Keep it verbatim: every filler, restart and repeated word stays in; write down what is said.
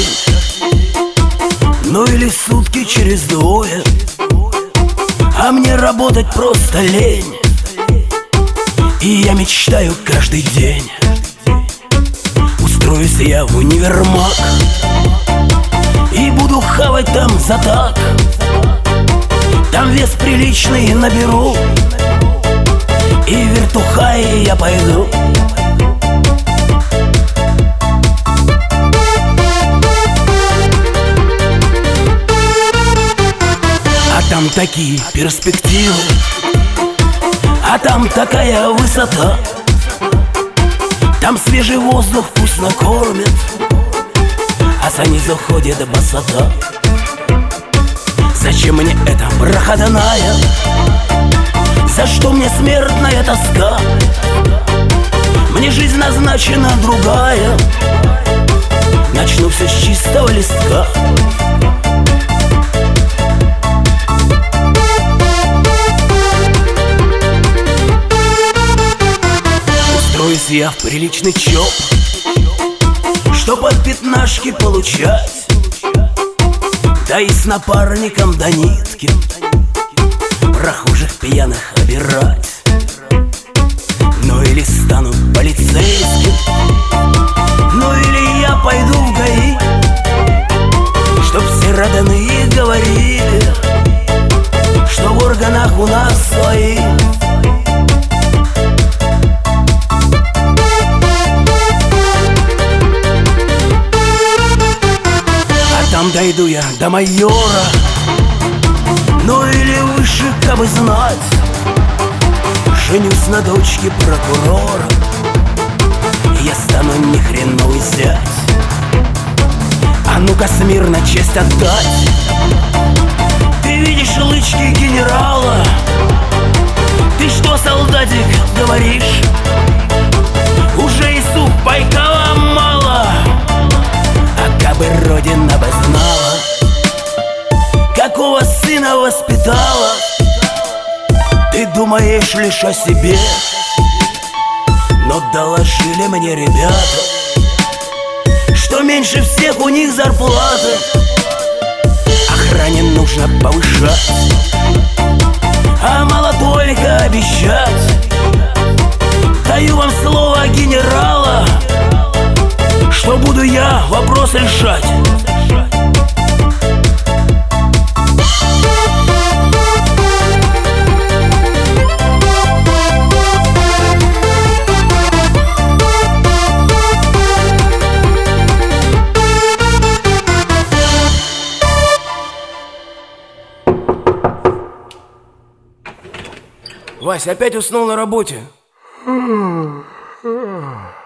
день, ну или сутки через двое, а мне работать просто лень. И я мечтаю каждый день устроюсь я в универмаг и буду хавать там за так. Там вес приличный наберу, и в вертухаи я пойду. А там такие перспективы, а там такая высота. Там свежий воздух вкусно кормит, а снизу ходит босота. Зачем мне эта проходная? За что мне смертная тоска? Мне жизнь назначена другая. Начну все с чистого листка. Устроюсь я в приличный чоп, чтоб от пятнашки получать, да и с напарником до нитки прохожих пьяных обирать. Ну или стану полицейским, ну или я пойду в ГАИ, чтоб все родные говорили, что в органах у нас свои. Там дойду я до майора, ну или выше, как бы знать. Женюсь на дочке прокурора, я стану ни хреновый зять. А ну-ка смирно честь отдать. Ты видишь лычки генерала? Ты что, солдатик, говоришь? Уже и Сухпайкова мало. А кабы родина бы знала, какого сына воспитала. Ты думаешь лишь о себе, но доложили мне ребята, что меньше всех у них зарплата. Охране нужно повышать, а мало только обещать. Даю вам слово генерала, что буду я вопрос решать. Вась, опять уснул на работе?